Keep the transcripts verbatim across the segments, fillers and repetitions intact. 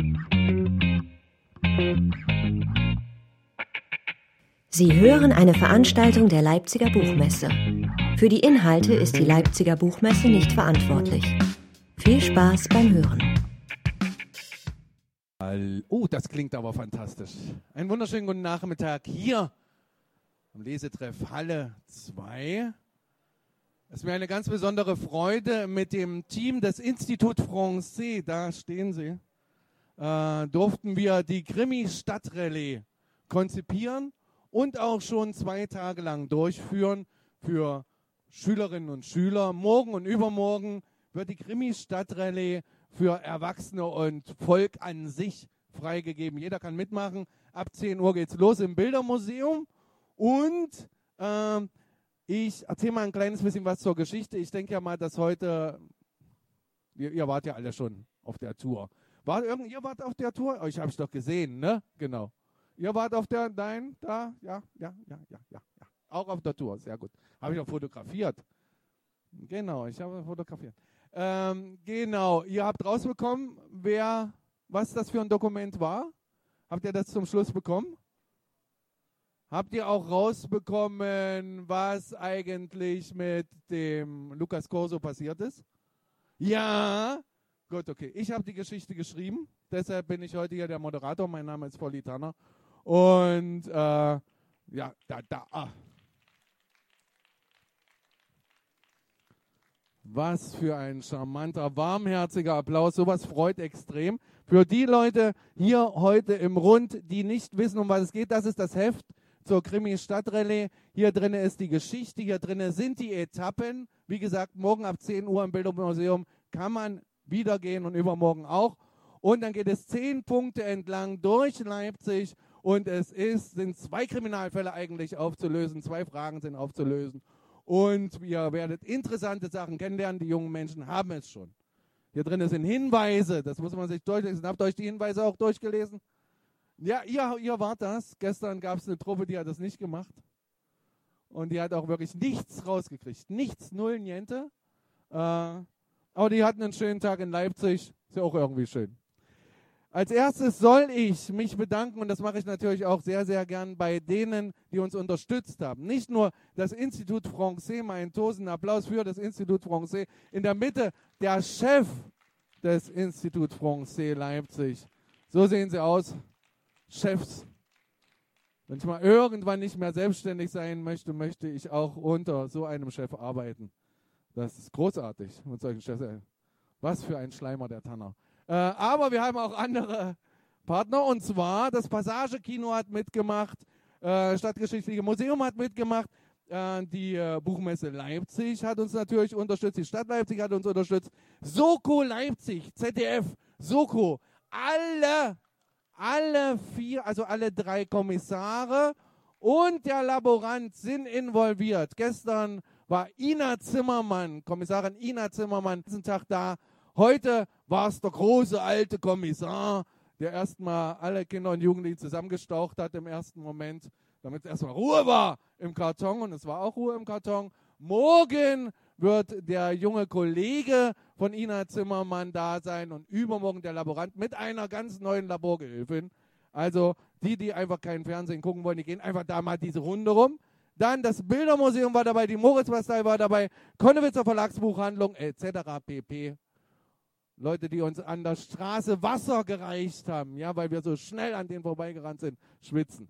Sie hören eine Veranstaltung der Leipziger Buchmesse. Für die Inhalte ist die Leipziger Buchmesse nicht verantwortlich. Viel Spaß beim Hören. Oh, das klingt aber fantastisch. Einen wunderschönen guten Nachmittag hier am Lesetreff Halle zwei. Es ist mir eine ganz besondere Freude, mit dem Team des Institut Français, da stehen sie, äh, durften wir die Krimi-Stadtrallye konzipieren und auch schon zwei Tage lang durchführen für Schülerinnen und Schüler. Morgen und übermorgen wird die Krimi-Stadtrallye für Erwachsene und Volk an sich freigegeben. Jeder kann mitmachen. Ab zehn Uhr geht's los im Bildermuseum. Und äh, ich erzähle mal ein kleines bisschen was zur Geschichte. Ich denke ja mal, dass heute, ihr, ihr wart ja alle schon auf der Tour. War irgend, ihr wart auf der Tour? Oh, ich habe es doch gesehen, ne? Genau. Ihr wart auf der, nein, da, ja, ja, ja, ja, ja, ja. Auch auf der Tour, sehr gut. Habe ich auch fotografiert. Genau, ich habe fotografiert. Ähm, genau, ihr habt rausbekommen, wer, was das für ein Dokument war? Habt ihr das zum Schluss bekommen? Habt ihr auch rausbekommen, was eigentlich mit dem Lukas Corso passiert ist? Ja, gut, okay. Ich habe die Geschichte geschrieben, deshalb bin ich heute hier der Moderator. Mein Name ist Volli Tanner. Und äh, ja, da, da, ah. Was für ein charmanter, warmherziger Applaus. Sowas freut extrem. Für die Leute hier heute im Rund, die nicht wissen, um was es geht, das ist das Heft zur Krimi-Stadtrallye. Hier drin ist die Geschichte, hier drin sind die Etappen. Wie gesagt, morgen ab zehn Uhr im Bildermuseum kann man wieder gehen und übermorgen auch. Und dann geht es zehn Punkte entlang durch Leipzig und es ist, sind zwei Kriminalfälle eigentlich aufzulösen, zwei Fragen sind aufzulösen. Und ihr werdet interessante Sachen kennenlernen. Die jungen Menschen haben es schon. Hier drin sind Hinweise, das muss man sich durchlesen. Habt ihr euch die Hinweise auch durchgelesen? Ja, ihr, ihr wart das. Gestern gab es eine Truppe, die hat das nicht gemacht. Und die hat auch wirklich nichts rausgekriegt. Nichts, null, niente. Äh, aber die hatten einen schönen Tag in Leipzig. Ist ja auch irgendwie schön. Als erstes soll ich mich bedanken, und das mache ich natürlich auch sehr, sehr gern bei denen, die uns unterstützt haben. Nicht nur das Institut Français, mal einen tosenden Applaus für das Institut Français. In der Mitte der Chef des Institut Français Leipzig. So sehen sie aus, Chefs. Wenn ich mal irgendwann nicht mehr selbstständig sein möchte, möchte ich auch unter so einem Chef arbeiten. Das ist großartig mit solchen Chefs. Was für ein Schleimer, der Tanner. Äh, aber wir haben auch andere Partner, und zwar das Passage-Kino hat mitgemacht, äh, Stadtgeschichtliche Museum hat mitgemacht, äh, die äh, Buchmesse Leipzig hat uns natürlich unterstützt, die Stadt Leipzig hat uns unterstützt, Soko Leipzig, Z D F, Soko, alle, alle vier, also alle drei Kommissare und der Laborant sind involviert. Gestern war Ina Zimmermann, Kommissarin Ina Zimmermann, diesen Tag da. Heute war es der große alte Kommissar, der erstmal alle Kinder und Jugendlichen zusammengestaucht hat im ersten Moment, damit es erstmal Ruhe war im Karton, und es war auch Ruhe im Karton. Morgen wird der junge Kollege von Ina Zimmermann da sein und übermorgen der Laborant mit einer ganz neuen Laborgehilfin. Also die, die einfach keinen Fernsehen gucken wollen, die gehen einfach da mal diese Runde rum. Dann das Bildermuseum war dabei, die Moritz-Bastei war dabei, Konnewitzer Verlagsbuchhandlung et cetera pp. Leute, die uns an der Straße Wasser gereicht haben, ja, weil wir so schnell an denen vorbeigerannt sind, schwitzend.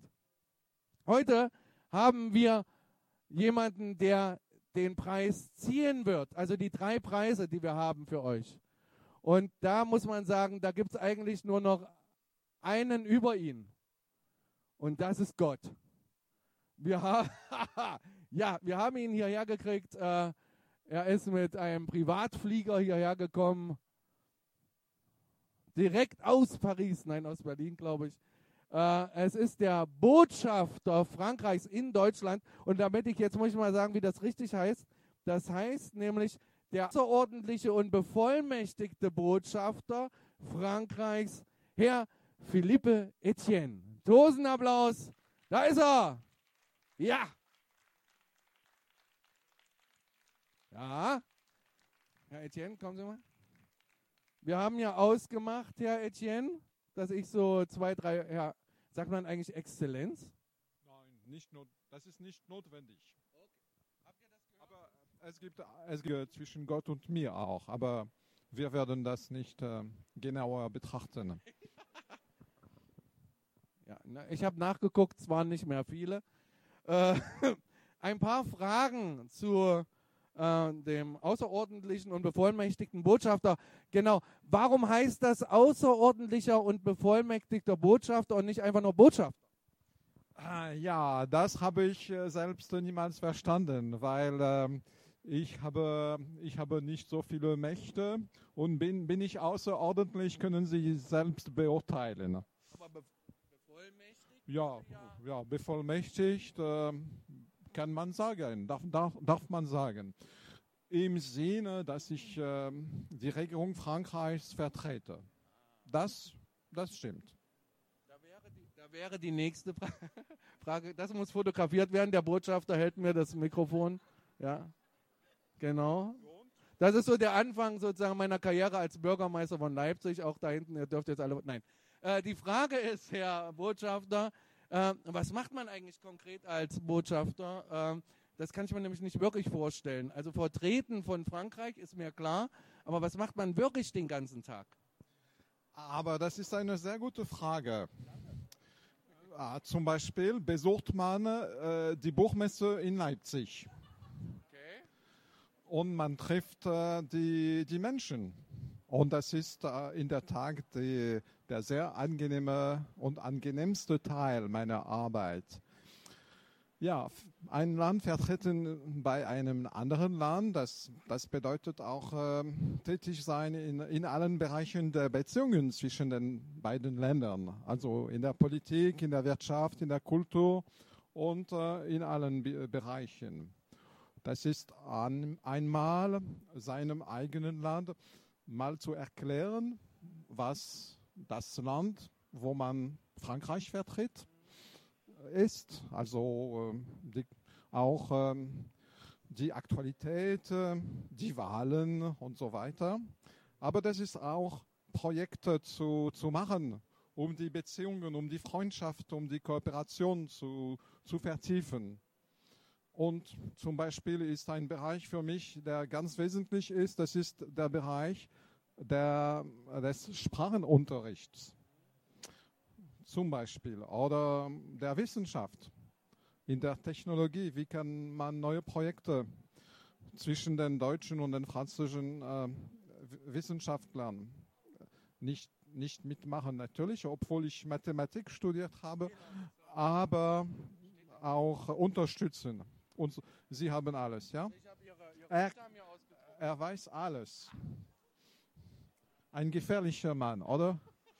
Heute haben wir jemanden, der den Preis ziehen wird. Also die drei Preise, die wir haben für euch. Und da muss man sagen, da gibt es eigentlich nur noch einen über ihn. Und das ist Gott. Wir, ha ja, wir haben ihn hierher gekriegt. Äh, er ist mit einem Privatflieger hierher gekommen. Direkt aus Paris, nein, aus Berlin, glaube ich. Äh, es ist der Botschafter Frankreichs in Deutschland. Und damit ich, jetzt muss ich mal sagen, wie das richtig heißt. Das heißt nämlich der außerordentliche und bevollmächtigte Botschafter Frankreichs, Herr Philippe Etienne. Tosenapplaus, da ist er. Ja. Ja. Herr Etienne, kommen Sie mal. Wir haben ja ausgemacht, Herr Etienne, dass ich so zwei, drei, ja, sagt man eigentlich Exzellenz? Nein, nicht not, das ist nicht notwendig. Okay. Habt ihr das gehört? Aber es gibt, es gibt zwischen Gott und mir auch, aber wir werden das nicht äh, genauer betrachten. Ja, ne, ich habe nachgeguckt, es waren nicht mehr viele. Äh, ein paar Fragen zu äh, dem außerordentlichen und bevollmächtigten Botschafter. Genau, warum heißt das außerordentlicher und bevollmächtigter Botschafter und nicht einfach nur Botschafter? Ah, ja, das habe ich äh, selbst niemals verstanden, weil ähm, ich, habe, ich habe nicht so viele Mächte und bin, bin ich außerordentlich, können Sie selbst beurteilen. Aber be bevollmächtigt? Ja, ja, bevollmächtigt äh, kann man sagen, darf, darf, darf man sagen. Im Sinne, dass ich äh, die Regierung Frankreichs vertrete. Das, das stimmt. Da wäre die, da wäre die nächste Fra Frage, das muss fotografiert werden, der Botschafter hält mir das Mikrofon. Ja, genau. Das ist so der Anfang sozusagen meiner Karriere als Bürgermeister von Leipzig, auch da hinten, ihr dürft jetzt alle, nein. Äh, die Frage ist, Herr Botschafter, äh, was macht man eigentlich konkret als Botschafter? Äh, das kann ich mir nämlich nicht wirklich vorstellen. Also Vertreten von Frankreich ist mir klar, aber was macht man wirklich den ganzen Tag? Aber das ist eine sehr gute Frage. Ah, zum Beispiel besucht man äh, die Buchmesse in Leipzig. Okay. Und man trifft äh, die, die Menschen. Und das ist äh, in der Tat die, der sehr angenehme und angenehmste Teil meiner Arbeit. Ja, ein Land vertreten bei einem anderen Land, das, das bedeutet auch äh, tätig sein in, in allen Bereichen der Beziehungen zwischen den beiden Ländern. Also in der Politik, in der Wirtschaft, in der Kultur und äh, in allen Be Bereichen. Das ist an, einmal seinem eigenen Land mal zu erklären, was das Land, wo man Frankreich vertritt, ist, also äh, die, auch äh, die Aktualität, äh, die Wahlen und so weiter. Aber das ist auch Projekte zu, zu machen, um die Beziehungen, um die Freundschaft, um die Kooperation zu, zu vertiefen. Und zum Beispiel ist ein Bereich für mich, der ganz wesentlich ist, das ist der Bereich der, des Sprachenunterrichts. Zum Beispiel, oder der Wissenschaft, in der Technologie. Wie kann man neue Projekte zwischen den deutschen und den französischen äh, Wissenschaftlern nicht, nicht mitmachen? Natürlich, obwohl ich Mathematik studiert habe, aber auch unterstützen. Und Sie haben alles, ja? Ich habe Ihre, Ihre er, Vita mir ausgedruckt. er weiß alles. Ein gefährlicher Mann, oder?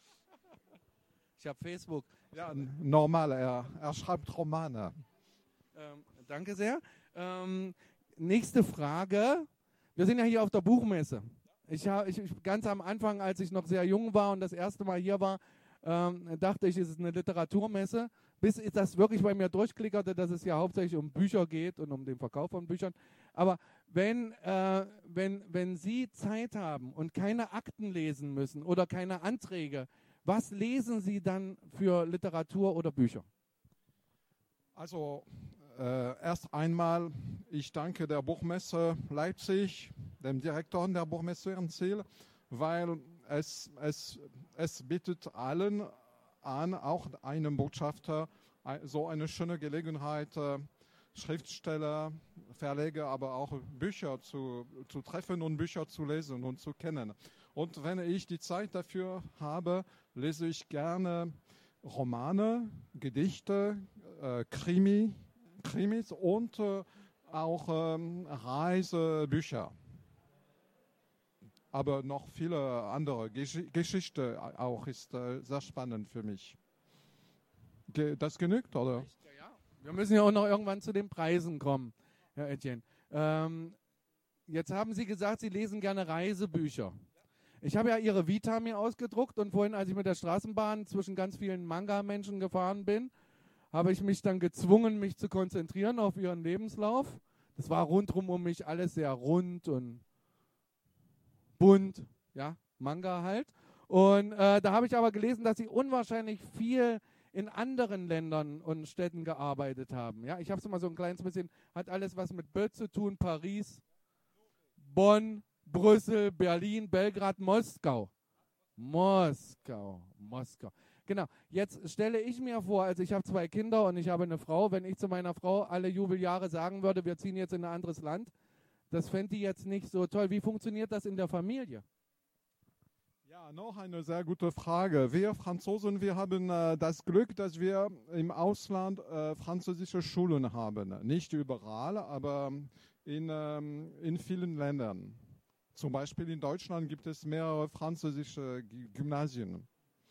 Ich habe Facebook. Ja, normal, er, er schreibt Romane. Ähm, danke sehr. Ähm, nächste Frage. Wir sind ja hier auf der Buchmesse. Ich, ich, ich, ganz am Anfang, als ich noch sehr jung war und das erste Mal hier war, ähm, dachte ich, es ist eine Literaturmesse, bis das wirklich bei mir durchklickerte, dass es ja hauptsächlich um Bücher geht und um den Verkauf von Büchern. Aber wenn, äh, wenn, wenn Sie Zeit haben und keine Akten lesen müssen oder keine Anträge, was lesen Sie dann für Literatur oder Bücher? Also äh, erst einmal, ich danke der Buchmesse Leipzig, dem Direktor der Buchmesse Ehrenziel, weil es, es, es bietet allen an, auch einem Botschafter, so eine schöne Gelegenheit, äh, Schriftsteller, Verleger, aber auch Bücher zu, zu treffen und Bücher zu lesen und zu kennen. Und wenn ich die Zeit dafür habe, lese ich gerne Romane, Gedichte, äh, Krimi, Krimis und äh, auch ähm, Reisebücher. Aber noch viele andere. Gesch Geschichte auch ist äh, sehr spannend für mich. Ge das genügt, oder? Ja, wir müssen ja auch noch irgendwann zu den Preisen kommen, Herr Etienne. Ähm, jetzt haben Sie gesagt, Sie lesen gerne Reisebücher. Ich habe ja Ihre Vita mir ausgedruckt und vorhin, als ich mit der Straßenbahn zwischen ganz vielen Manga-Menschen gefahren bin, habe ich mich dann gezwungen, mich zu konzentrieren auf Ihren Lebenslauf. Das war rundherum um mich alles sehr rund und bunt, ja, Manga halt. Und äh, da habe ich aber gelesen, dass Sie unwahrscheinlich viel in anderen Ländern und Städten gearbeitet haben. Ja, ich habe es mal so ein kleines bisschen, hat alles was mit Bö zu tun, Paris, Bonn, Brüssel, Berlin, Belgrad, Moskau. Moskau, Moskau. Genau, jetzt stelle ich mir vor, also ich habe zwei Kinder und ich habe eine Frau, wenn ich zu meiner Frau alle Jubeljahre sagen würde, wir ziehen jetzt in ein anderes Land, das fände die jetzt nicht so toll. Wie funktioniert das in der Familie? Ja, noch eine sehr gute Frage. Wir Franzosen, wir haben äh, das Glück, dass wir im Ausland äh, französische Schulen haben. Nicht überall, aber in, ähm, in vielen Ländern. Zum Beispiel in Deutschland gibt es mehrere französische G- Gymnasien.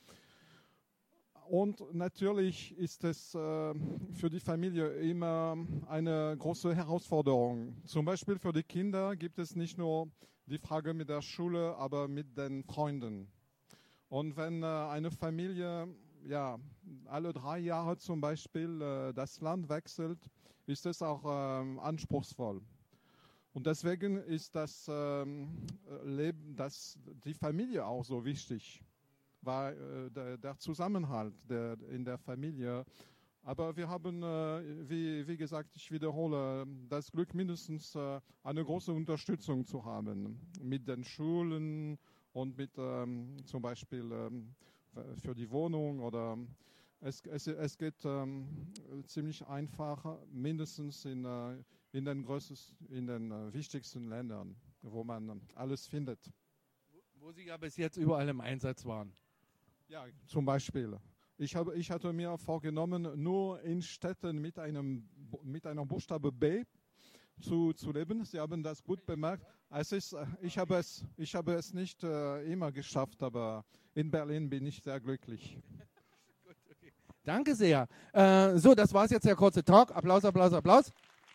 Und natürlich ist es äh, für die Familie immer eine große Herausforderung. Zum Beispiel für die Kinder gibt es nicht nur die Frage mit der Schule, aber mit den Freunden. Und wenn äh, eine Familie ja, alle drei Jahre zum Beispiel äh, das Land wechselt, ist es auch äh, anspruchsvoll. Und deswegen ist das ähm, Leben, das, die Familie auch so wichtig. War äh, der, der Zusammenhalt der, in der Familie. Aber wir haben, äh, wie, wie gesagt, ich wiederhole, das Glück, mindestens äh, eine große Unterstützung zu haben mit den Schulen und mit ähm, zum Beispiel ähm, für die Wohnung. Oder es, es, es geht ähm, ziemlich einfach, mindestens in, äh, in den, größten, in den äh, wichtigsten Ländern, wo man alles findet. Wo Sie ja bis jetzt überall im Einsatz waren. Ja, zum Beispiel. Ich, habe, ich hatte mir vorgenommen, nur in Städten mit einem, mit einem Buchstabe B zu, zu leben. Sie haben das gut bemerkt. Es ist, ich, habe es, ich habe es nicht äh, immer geschafft, aber in Berlin bin ich sehr glücklich. Danke sehr. Äh, so, das war es jetzt, der kurze Talk. Applaus, Applaus, Applaus.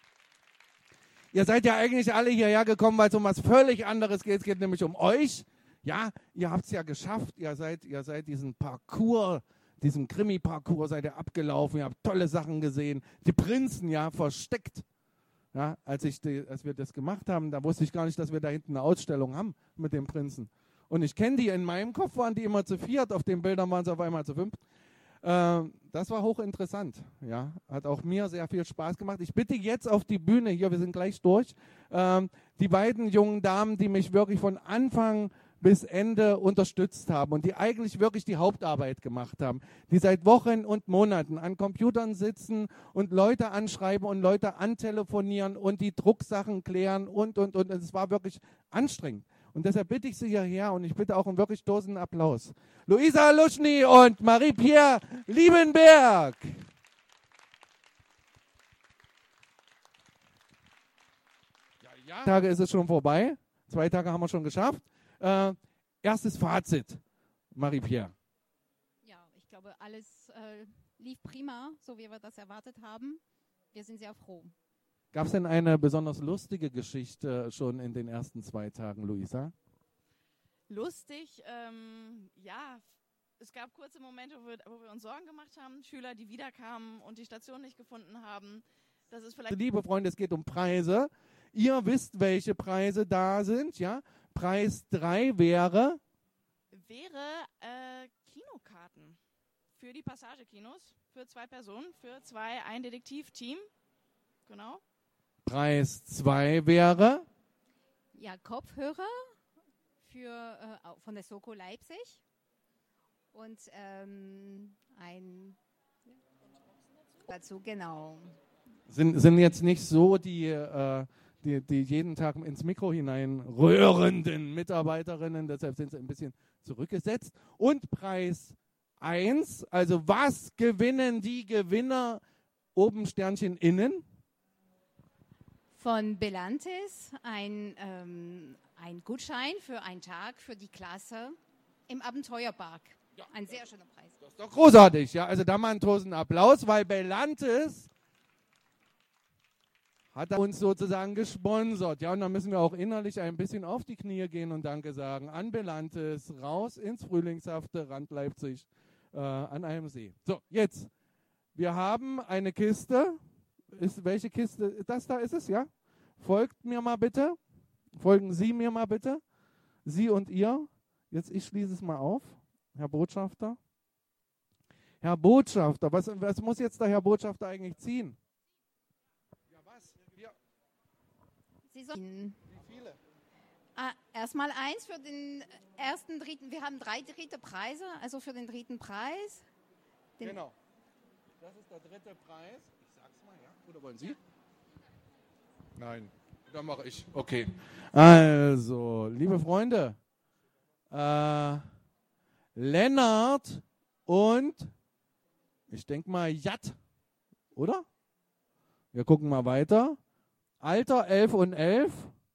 Ihr seid ja eigentlich alle hierher gekommen, weil es um was völlig anderes geht. Es geht nämlich um euch. Ja, ihr habt es ja geschafft, ihr seid, ihr seid diesen Parcours, diesen Krimi-Parcours seid ihr abgelaufen, ihr habt tolle Sachen gesehen, die Prinzen, ja, versteckt. Ja, als, ich die, als wir das gemacht haben, da wusste ich gar nicht, dass wir da hinten eine Ausstellung haben mit den Prinzen. Und ich kenne die, in meinem Kopf waren die immer zu viert, auf den Bildern waren sie auf einmal zu fünft. Ähm, das war hochinteressant, ja, hat auch mir sehr viel Spaß gemacht. Ich bitte jetzt auf die Bühne, hier, wir sind gleich durch, ähm, die beiden jungen Damen, die mich wirklich von Anfang bis Ende unterstützt haben und die eigentlich wirklich die Hauptarbeit gemacht haben, die seit Wochen und Monaten an Computern sitzen und Leute anschreiben und Leute antelefonieren und die Drucksachen klären und, und, und. Es war wirklich anstrengend. Und deshalb bitte ich Sie hierher und ich bitte auch um wirklich tosenden Applaus. Luisa Luschny und Marie-Pierre Liebenberg. Ja, ja. Tage ist es schon vorbei. Zwei Tage haben wir schon geschafft. Äh, erstes Fazit, Marie-Pierre. Ja, ich glaube, alles äh, lief prima, so wie wir das erwartet haben. Wir sind sehr froh. Gab es denn eine besonders lustige Geschichte schon in den ersten zwei Tagen, Luisa? Lustig, ähm, ja, es gab kurze Momente, wo wir, wo wir uns Sorgen gemacht haben, Schüler, die wiederkamen und die Station nicht gefunden haben. Das ist vielleicht Liebe Freunde, es geht um Preise. Ihr wisst, welche Preise da sind, ja? Preis drei wäre? Wäre äh, Kinokarten für die Passagekinos, für zwei Personen, für zwei, ein Detektivteam. Genau. Preis zwei wäre? Ja, Kopfhörer für, äh, von der Soko Leipzig und ähm, ein dazu, genau. Sind, sind jetzt nicht so die... Äh, Die, die jeden Tag ins Mikro hinein rührenden Mitarbeiterinnen, deshalb sind sie ein bisschen zurückgesetzt. Und Preis eins, also was gewinnen die Gewinner, oben Sternchen innen? Von Belantis ein, ähm, ein Gutschein für einen Tag für die Klasse im Abenteuerpark. Ja, ein sehr schöner Preis. Das ist doch großartig, ja. Also da mal einen großen Applaus, weil Belantis hat er uns sozusagen gesponsert. Ja, und da müssen wir auch innerlich ein bisschen auf die Knie gehen und Danke sagen an Belantis, raus ins frühlingshafte Rand Leipzig äh, an einem See. So, jetzt, wir haben eine Kiste. Ist, welche Kiste? Das da ist es, ja? Folgt mir mal bitte. Folgen Sie mir mal bitte. Sie und ihr. Jetzt, ich schließe es mal auf. Herr Botschafter? Herr Botschafter, was, was muss jetzt der Herr Botschafter eigentlich ziehen? Ja, was? Ja. Sie sollen Wie viele? ah, erstmal eins für den ersten, dritten. Wir haben drei dritte Preise, also für den dritten Preis. Den Genau. Das ist der dritte Preis. Ich sag's mal, ja? Oder wollen Sie? Nein. Dann mache ich. Okay. Also, liebe Freunde, äh, Lennart und ich denke mal Jat, oder? Wir gucken mal weiter. Alter elf und elf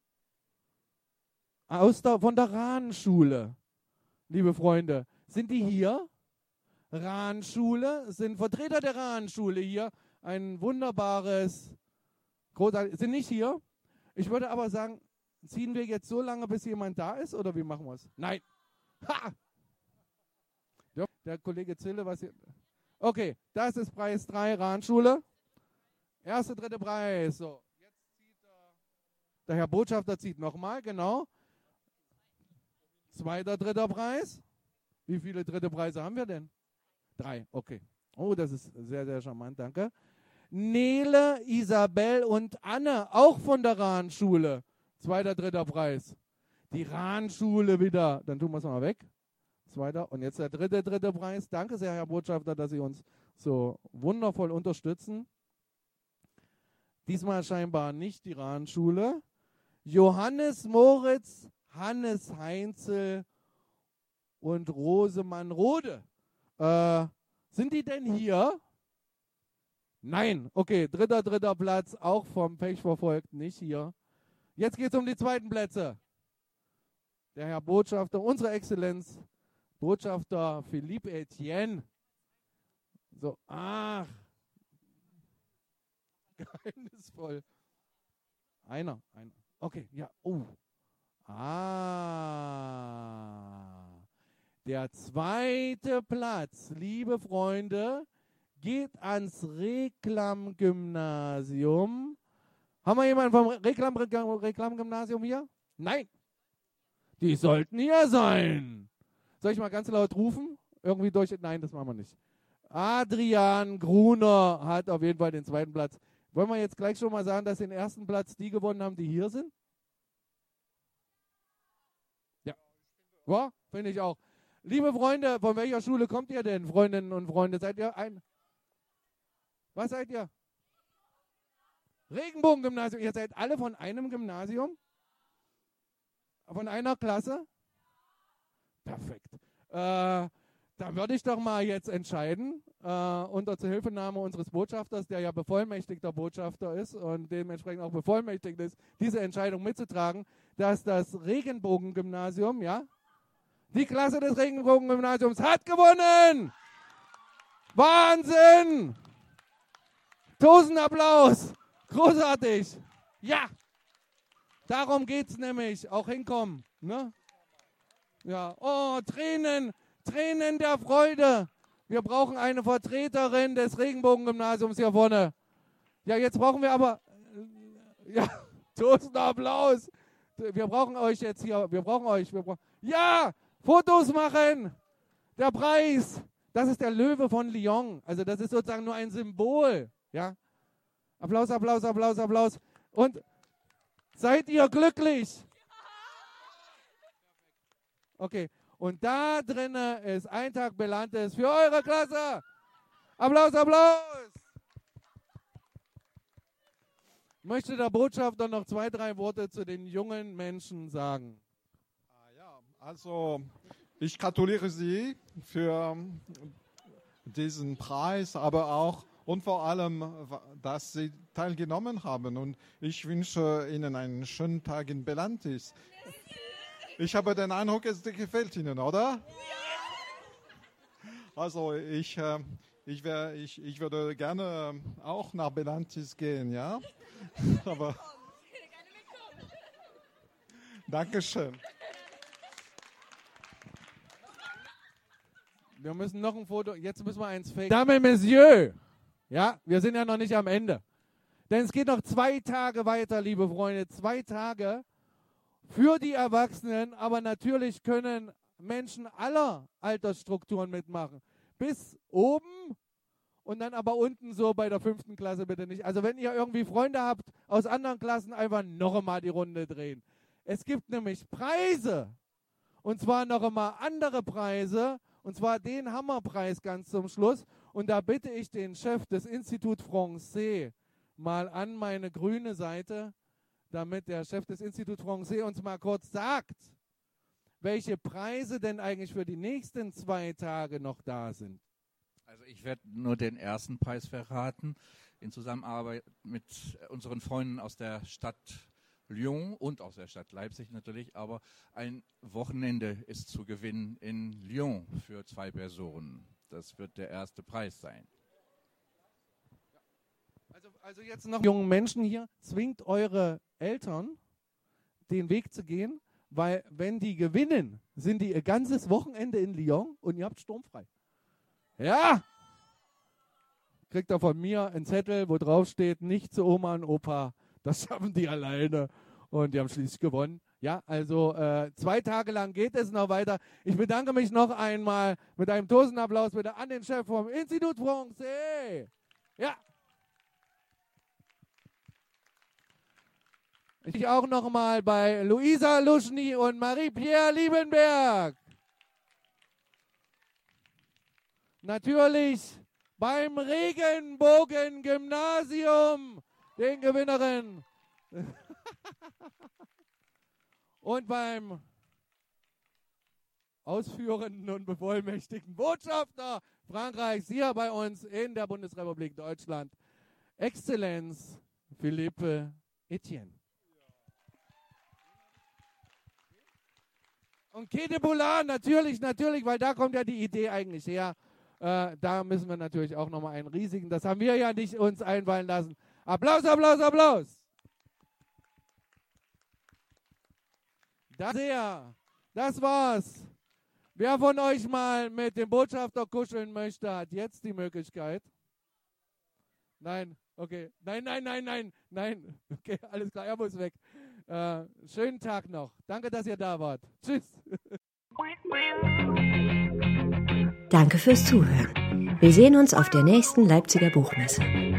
aus der, von der Rahnschule. Liebe Freunde, sind die hier? Rahnschule, sind Vertreter der Rahnschule hier. Ein wunderbares, großartig, sind nicht hier. Ich würde aber sagen, ziehen wir jetzt so lange, bis jemand da ist, oder wie machen wir es? Nein. Ha! Ja, der Kollege Zille, was hier. Okay, das ist Preis drei, Rahnschule. Erster, dritter Preis. So, jetzt zieht der, der Herr Botschafter zieht nochmal, genau. Zweiter, dritter Preis. Wie viele dritte Preise haben wir denn? Drei, okay. Oh, das ist sehr, sehr charmant, danke. Nele, Isabel und Anne, auch von der Rahnschule. Zweiter, dritter Preis. Die Rahnschule wieder. Dann tun wir es mal weg. Zweiter. Und jetzt der dritte, dritte Preis. Danke sehr, Herr Botschafter, dass Sie uns so wundervoll unterstützen. Diesmal scheinbar nicht die Rahnschule. Johannes Moritz, Hannes Heinzel und Rosemann Rode. Äh, sind die denn hier? Nein. Okay, dritter, dritter Platz, auch vom Pech verfolgt, nicht hier. Jetzt geht es um die zweiten Plätze. Der Herr Botschafter, unsere Exzellenz, Botschafter Philippe Etienne. So, ach. Geheimnisvoll. Einer, einer. Okay, ja, oh. Ah. Der zweite Platz, liebe Freunde, geht ans Reklamgymnasium. Haben wir jemanden vom Reklam, Reklamgymnasium hier? Nein. Die sollten hier sein. Soll ich mal ganz laut rufen? Irgendwie durch. Nein, das machen wir nicht. Adrian Gruner hat auf jeden Fall den zweiten Platz. Wollen wir jetzt gleich schon mal sagen, dass den ersten Platz die gewonnen haben, die hier sind? Ja. Ja, finde ich auch. Liebe Freunde, von welcher Schule kommt ihr denn, Freundinnen und Freunde? Seid ihr ein... Was seid ihr? Regenbogengymnasium. Ihr seid alle von einem Gymnasium? Von einer Klasse? Perfekt. Äh, dann würde ich doch mal jetzt entscheiden, äh, unter Zuhilfenahme unseres Botschafters, der ja bevollmächtigter Botschafter ist und dementsprechend auch bevollmächtigt ist, diese Entscheidung mitzutragen, dass das Regenbogengymnasium, ja, die Klasse des Regenbogengymnasiums hat gewonnen! Wahnsinn! Tausend Applaus! Großartig! Ja! Darum geht's nämlich. Auch hinkommen. Ne? Ja. Oh, Tränen! Tränen der Freude! Wir brauchen eine Vertreterin des Regenbogengymnasiums hier vorne. Ja, jetzt brauchen wir aber... Ja, tausend Applaus! Wir brauchen euch jetzt hier. Wir brauchen euch. Wir brauchen, ja! Fotos machen! Der Preis! Das ist der Löwe von Lyon. Also das ist sozusagen nur ein Symbol. Ja? Applaus, Applaus, Applaus, Applaus. Und seid ihr glücklich? Okay. Und da drinnen ist ein Tag Belantes für eure Klasse. Applaus, Applaus! Möchte der Botschafter noch zwei, drei Worte zu den jungen Menschen sagen? Also, ich gratuliere Sie für diesen Preis, aber auch und vor allem, dass Sie teilgenommen haben. Und ich wünsche Ihnen einen schönen Tag in Belantis. Ich habe den Eindruck, es gefällt Ihnen, oder? Also, ich, ich, wär, ich, ich würde gerne auch nach Belantis gehen, ja? Aber Dankeschön. Wir müssen noch ein Foto, jetzt müssen wir eins faken. Dames et Messieurs, ja, wir sind ja noch nicht am Ende. Denn es geht noch zwei Tage weiter, liebe Freunde, zwei Tage für die Erwachsenen, aber natürlich können Menschen aller Altersstrukturen mitmachen. Bis oben und dann aber unten so bei der fünften Klasse bitte nicht. Also wenn ihr irgendwie Freunde habt aus anderen Klassen, einfach noch einmal die Runde drehen. Es gibt nämlich Preise. Und zwar noch einmal andere Preise. Und zwar den Hammerpreis ganz zum Schluss. Und da bitte ich den Chef des Institut Francais mal an meine grüne Seite, damit der Chef des Institut Francais uns mal kurz sagt, welche Preise denn eigentlich für die nächsten zwei Tage noch da sind. Also ich werde nur den ersten Preis verraten, in Zusammenarbeit mit unseren Freunden aus der Stadt Lyon und aus der Stadt Leipzig natürlich, aber ein Wochenende ist zu gewinnen in Lyon für zwei Personen. Das wird der erste Preis sein. Also, also jetzt noch jungen Menschen hier, zwingt eure Eltern, den Weg zu gehen, weil wenn die gewinnen, sind die ihr ganzes Wochenende in Lyon und ihr habt sturmfrei. Ja! Kriegt ihr von mir einen Zettel, wo drauf steht, nicht zu Oma und Opa, das schaffen die alleine und die haben schließlich gewonnen. Ja, also äh, zwei Tage lang geht es noch weiter. Ich bedanke mich noch einmal mit einem Tosenapplaus bitte an den Chef vom Institut Francais. Ja. Ich auch noch mal bei Luisa Luschny und Marie-Pierre Liebenberg. Natürlich beim Regenbogen-Gymnasium, den Gewinnerinnen. Und beim ausführenden und bevollmächtigten Botschafter Frankreichs hier bei uns in der Bundesrepublik Deutschland, Exzellenz Philippe Etienne. Und Quai de Boulard, natürlich, natürlich, weil da kommt ja die Idee eigentlich her. Äh, da müssen wir natürlich auch nochmal einen riesigen, das haben wir ja nicht uns einfallen lassen. Applaus, Applaus, Applaus. Das, sehr, das war's. Wer von euch mal mit dem Botschafter kuscheln möchte, hat jetzt die Möglichkeit. Nein, okay. Nein, nein, nein, nein, nein. Okay, alles klar, er muss weg. Äh, schönen Tag noch. Danke, dass ihr da wart. Tschüss. Danke fürs Zuhören. Wir sehen uns auf der nächsten Leipziger Buchmesse.